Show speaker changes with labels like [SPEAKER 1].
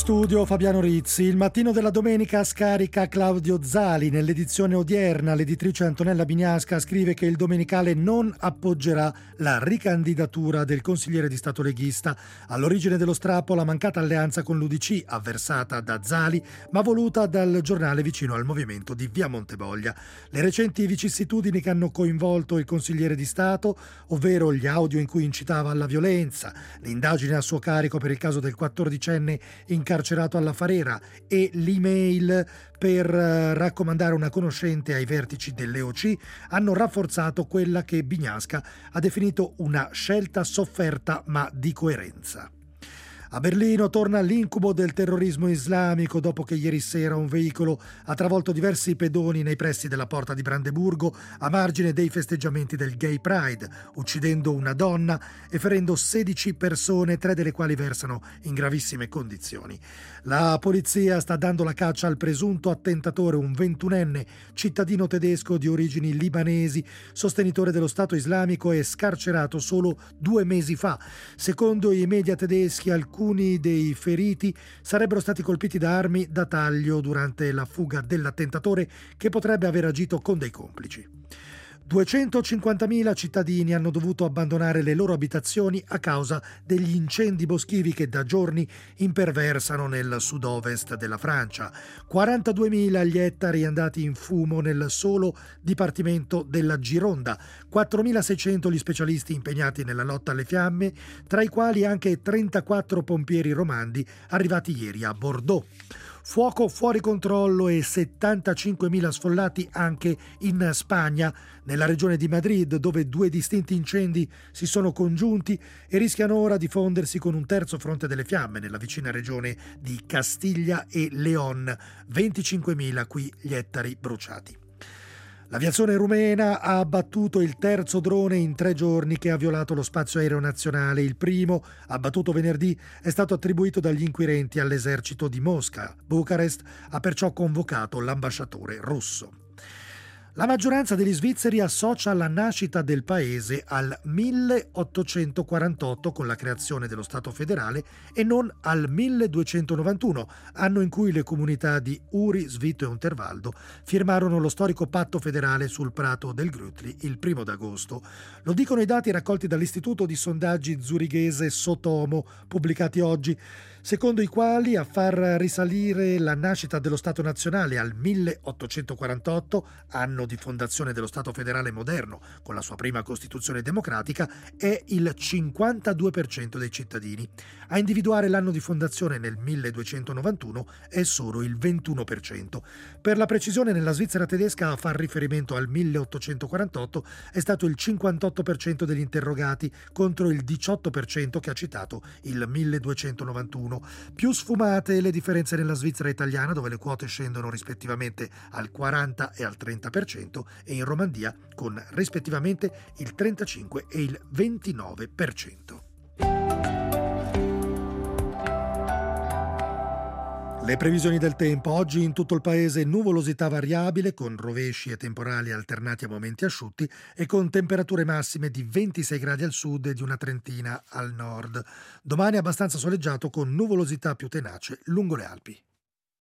[SPEAKER 1] studio Fabiano Rizzi. Il mattino della domenica scarica Claudio Zali. Nell'edizione odierna l'editrice Antonella Bignasca scrive che il Domenicale non appoggerà la ricandidatura del consigliere di Stato leghista. All'origine dello strappo la mancata alleanza con l'UDC, avversata da Zali ma voluta dal giornale vicino al movimento di Via Montevoglia. Le recenti vicissitudini che hanno coinvolto il consigliere di Stato, ovvero gli audio in cui incitava alla violenza, le indagini a suo carico per il caso del 14enne incarcerato alla Farera e l'email per raccomandare una conoscente ai vertici dell'EOC hanno rafforzato quella che Bignasca ha definito una scelta sofferta ma di coerenza. A Berlino torna l'incubo del terrorismo islamico dopo che ieri sera un veicolo ha travolto diversi pedoni nei pressi della porta di Brandeburgo a margine dei festeggiamenti del Gay Pride, uccidendo una donna e ferendo 16 persone, 3 delle quali versano in gravissime condizioni. La polizia sta dando la caccia al presunto attentatore, un 21enne cittadino tedesco di origini libanesi, sostenitore dello Stato islamico e scarcerato solo 2 mesi fa. Secondo i media tedeschi, alcuni dei feriti sarebbero stati colpiti da armi da taglio durante la fuga dell'attentatore, che potrebbe aver agito con dei complici. 250.000 cittadini hanno dovuto abbandonare le loro abitazioni a causa degli incendi boschivi che da giorni imperversano nel sud-ovest della Francia. 42.000 gli ettari andati in fumo nel solo dipartimento della Gironda, 4.600 gli specialisti impegnati nella lotta alle fiamme, tra i quali anche 34 pompieri romandi arrivati ieri a Bordeaux. Fuoco fuori controllo e 75.000 sfollati anche in Spagna, nella regione di Madrid, dove 2 distinti incendi si sono congiunti e rischiano ora di fondersi con un terzo fronte delle fiamme nella vicina regione di Castiglia e León. 25.000 qui gli ettari bruciati. L'aviazione rumena ha abbattuto il terzo drone in 3 giorni che ha violato lo spazio aereo nazionale. Il primo, abbattuto venerdì, è stato attribuito dagli inquirenti all'esercito di Mosca. Bucarest ha perciò convocato l'ambasciatore russo. La maggioranza degli svizzeri associa la nascita del paese al 1848 con la creazione dello Stato federale e non al 1291, anno in cui le comunità di Uri, Svito e Unterwaldo firmarono lo storico patto federale sul prato del Grütli il 1 d'agosto. Lo dicono i dati raccolti dall'istituto di sondaggi zurighese Sotomo, pubblicati oggi, secondo i quali a far risalire la nascita dello Stato nazionale al 1848, anno di fondazione dello Stato federale moderno con la sua prima Costituzione democratica, è il 52% dei cittadini. A individuare l'anno di fondazione nel 1291 è solo il 21%. Per la precisione, nella Svizzera tedesca a far riferimento al 1848 è stato il 58% degli interrogati contro il 18% che ha citato il 1291. Più sfumate le differenze nella Svizzera italiana, dove le quote scendono rispettivamente al 40 e al 30%, e in Romandia con rispettivamente il 35 e il 29%. Le previsioni del tempo. Oggi in tutto il paese nuvolosità variabile con rovesci e temporali alternati a momenti asciutti e con temperature massime di 26 gradi al sud e di una trentina al nord. Domani abbastanza soleggiato con nuvolosità più tenace lungo le Alpi.